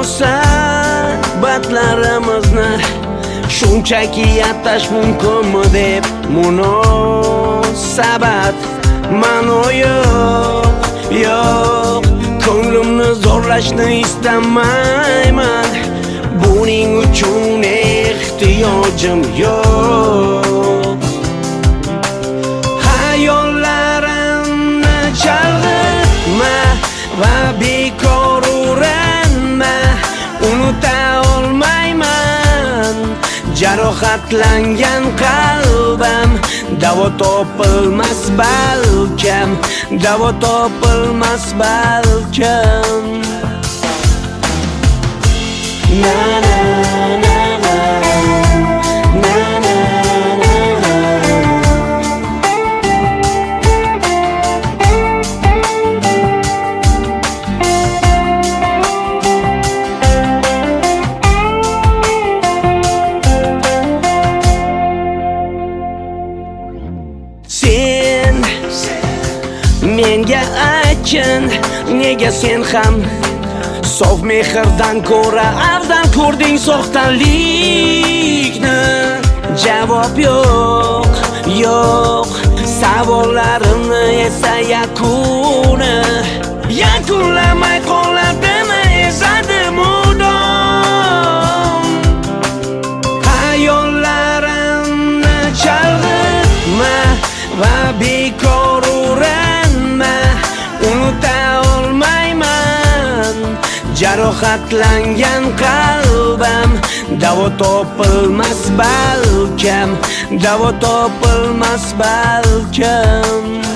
munosabatlarimizni shunchaki atash mumkinmi deb munosabat ma'no yo'q ko'nglimni zo'rlashni istamayman buning uchun ehtiyojim yo'q hayollarimni chalg'itma va bekor uranma unuta olmayman jarohatlangan qalbim davo topilmas balkim davo topilmas balkim na na na na na na sen menga aytgin nega sen ham sof mehrdan ko'ra afzal ko'rding soxtalikni javob yo'q savollarimni esa yakunlamay qoladimi ezadi mudom hayollarimni chalg'itma va bekor uranma unuta olmayman jarohatlangan qalbim davo topilmas balkim davo topilmas balkim